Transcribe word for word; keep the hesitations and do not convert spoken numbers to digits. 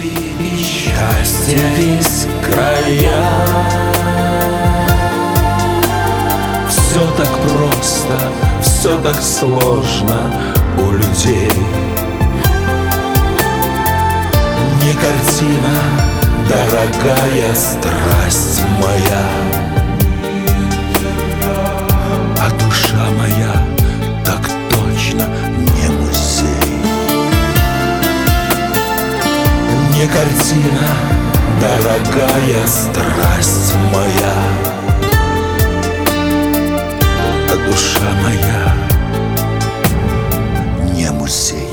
любви и счастья весь края. Все так просто, все так сложно у людей. Не картина, дорогая страсть моя, а душа моя так точно не музей. Не картина, дорогая страсть моя, а душа моя не музей.